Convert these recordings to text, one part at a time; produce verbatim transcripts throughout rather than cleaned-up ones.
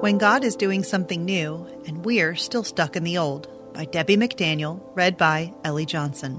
When God is Doing Something New and We're Still Stuck in the Old by Debbie McDaniel, read by Ellie Johnson.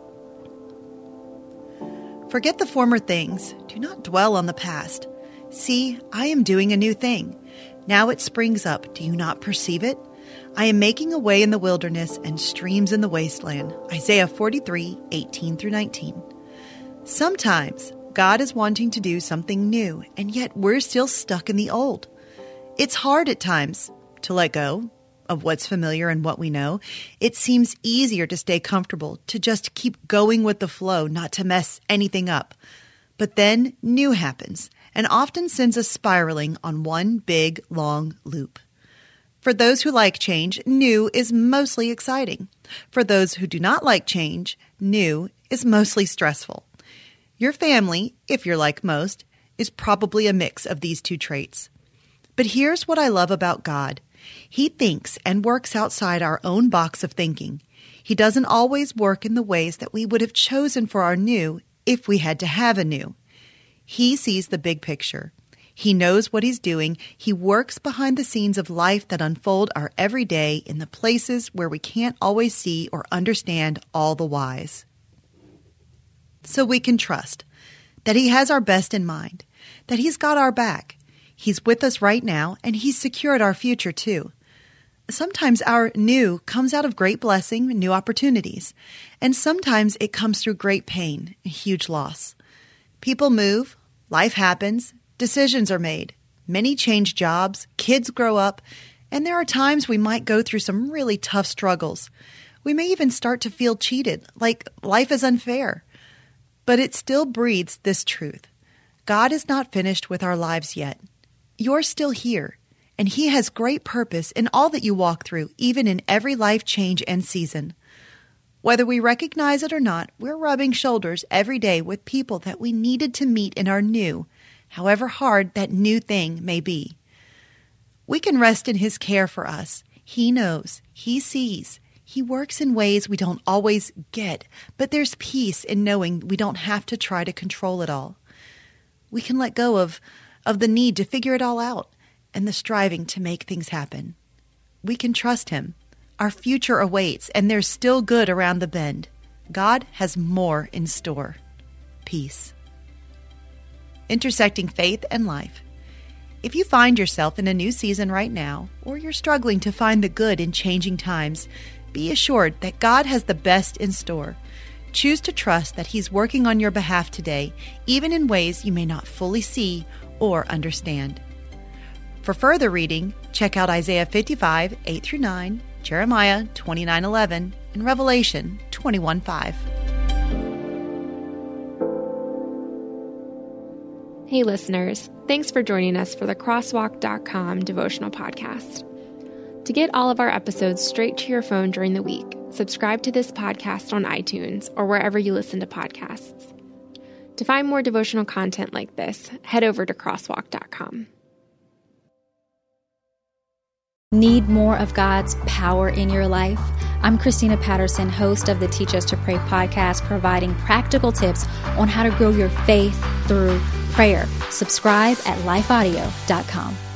Forget the former things. Do not dwell on the past. See, I am doing a new thing. Now it springs up. Do you not perceive it? I am making a way in the wilderness and streams in the wasteland. Isaiah forty-three, eighteen through nineteen. Sometimes God is wanting to do something new, and yet we're still stuck in the old. It's hard at times to let go of what's familiar and what we know. It seems easier to stay comfortable, to just keep going with the flow, not to mess anything up. But then new happens and often sends us spiraling on one big, long loop. For those who like change, new is mostly exciting. For those who do not like change, new is mostly stressful. Your family, if you're like most, is probably a mix of these two traits. But here's what I love about God. He thinks and works outside our own box of thinking. He doesn't always work in the ways that we would have chosen for our new if we had to have a new. He sees the big picture. He knows what he's doing. He works behind the scenes of life that unfold our everyday in the places where we can't always see or understand all the whys. So we can trust that he has our best in mind, that he's got our back. He's with us right now, and he's secured our future too. Sometimes our new comes out of great blessing, new opportunities, and sometimes it comes through great pain, a huge loss. People move, life happens, decisions are made, many change jobs, kids grow up, and there are times we might go through some really tough struggles. We may even start to feel cheated, like life is unfair. But it still breathes this truth. God is not finished with our lives yet. You're still here, and he has great purpose in all that you walk through, even in every life change and season. Whether we recognize it or not, we're rubbing shoulders every day with people that we needed to meet in our new, however hard that new thing may be. We can rest in his care for us. He knows, he sees, he works in ways we don't always get, but there's peace in knowing we don't have to try to control it all. We can let go of of the need to figure it all out and the striving to make things happen. We can trust him. Our future awaits, and there's still good around the bend. God has more in store. Peace. Intersecting faith and life. If you find yourself in a new season right now, or you're struggling to find the good in changing times, be assured that God has the best in store. Choose to trust that he's working on your behalf today, even in ways you may not fully see or understand. For further reading, check out Isaiah fifty-five, eight through nine, Jeremiah twenty-nine, eleven, and Revelation twenty-one, five. Hey listeners, thanks for joining us for the crosswalk dot com devotional podcast. To get all of our episodes straight to your phone during the week, subscribe to this podcast on iTunes or wherever you listen to podcasts. To find more devotional content like this, head over to crosswalk dot com. Need more of God's power in your life? I'm Christina Patterson, host of the Teach Us to Pray podcast, providing practical tips on how to grow your faith through prayer. Subscribe at life audio dot com.